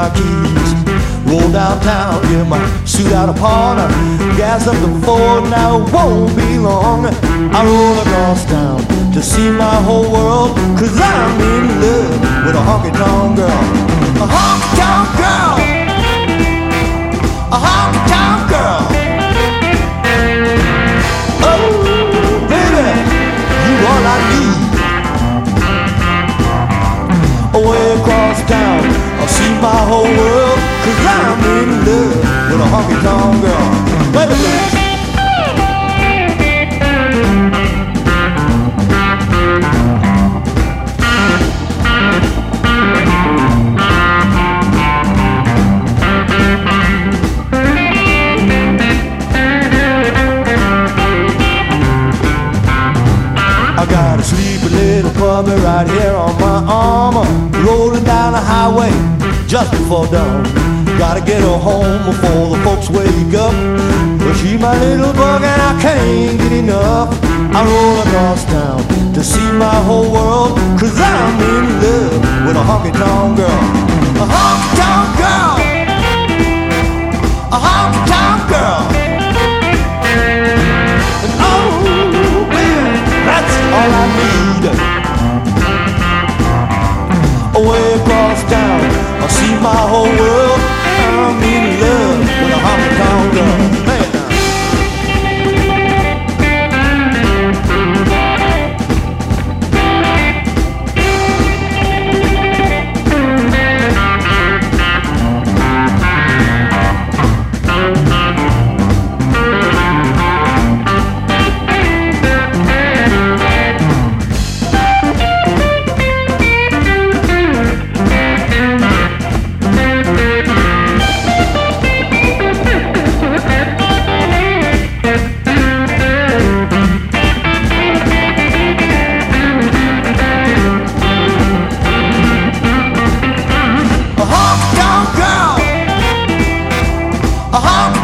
my keys. Roll downtown, get my suit out upon her. Gas up the Ford, now it won't be long. I roll across town to see my whole world, 'cause I'm in love with a honky-tonk girl. A honky-tonk girl. A honky-tonk girl. Oh, baby, you all I need. Away across town, I'll see my whole world, 'cause I'm in love with a honky-tonk girl. Wait a minute. I got a sleepy little puppy right here on my arm, rolling down the highway just before dawn. Gotta get her home before the folks wake up, but she's my little bug and I can't get enough. I roll across town to see my whole world, 'cause I'm in love with a honky-tonk girl. A honky-tonk girl. A honky-tonk girl. And oh, baby, that's all I need. Away across town, I'll see my whole world. I'm in love with a honky-tonk girl. Man. A honky-tonk girl. A honky